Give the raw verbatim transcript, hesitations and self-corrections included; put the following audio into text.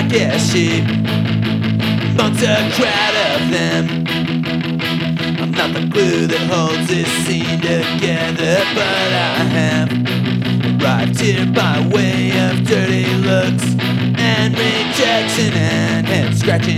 like a sheep amongst a crowd of them. I'm not the glue that holds this scene together, but I have arrived here by way of dirty looks and rejection and head scratching.